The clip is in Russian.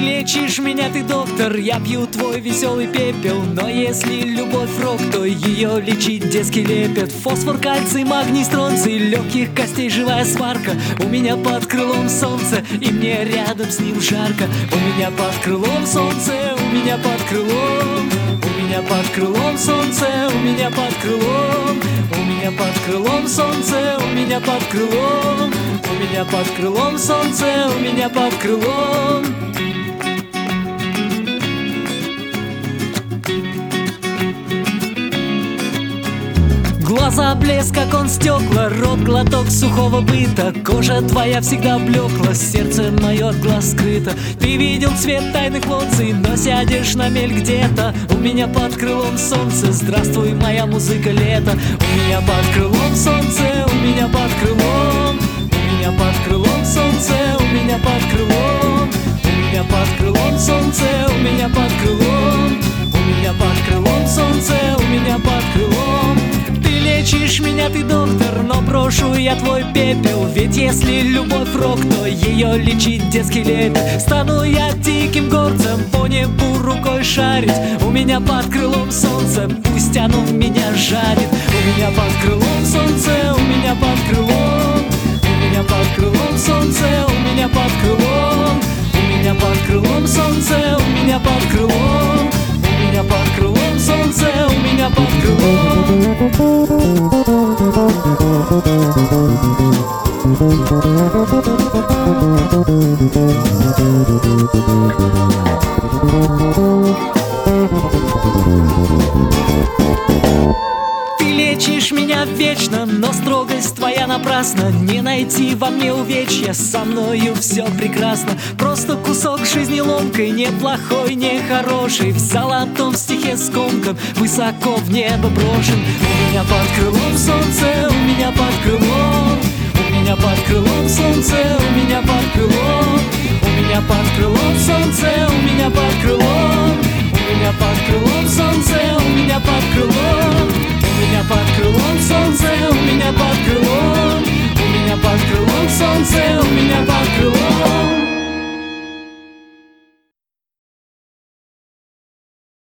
лечишь меня, ты доктор, я пью твой веселый пепел. Но если любовь рок, то ее лечить детский лепет. Фосфор, кальций, магний, стронций, легких костей живая сварка. У меня под крылом солнце, и мне рядом с ним жарко. У меня под крылом солнце, у меня под крылом. У меня под крылом солнце, у меня под крылом. У меня под крылом солнце, у меня под крылом. У меня под крылом солнце, у меня под крылом. Глаза блеск, как он стекла, рот глоток сухого быта. Кожа твоя всегда блекла, сердце мое от глаз скрыто. Ты видел цвет тайных эмоций, но сядешь на мель где-то. У меня под крылом солнце, здравствуй, моя музыка лето. У меня под крылом солнце, у меня под крылом. У меня под крылом солнце, у меня под крылом. У меня под крылом солнце, у меня под крылом. У меня под крылом солнце, у меня под крылом. Лечишь меня, ты доктор, но брошу я твой пепел. Ведь если любовь рок, то ее лечить детский лепет. Стану я диким горцем, по небу рукой шарить. У меня под крылом солнце, пусть оно меня жарит. У меня под крылом солнце, у меня под крылом. У меня под крылом солнце, у меня под крылом. У меня под крылом солнце, у меня под крылом. У меня под крылом солнце, у меня под крылом. Ты лечишь меня вечно, но строгость твоя напрасна. Не найти во мне увечья, со мною все прекрасно. Просто кусок жизни ломкой, не плохой, не хороший. В золотом стихе скомкан, высоко в небо брошен. У меня под крылом солнце, у меня под крылом. У меня под крылом солнце, у меня под крылом.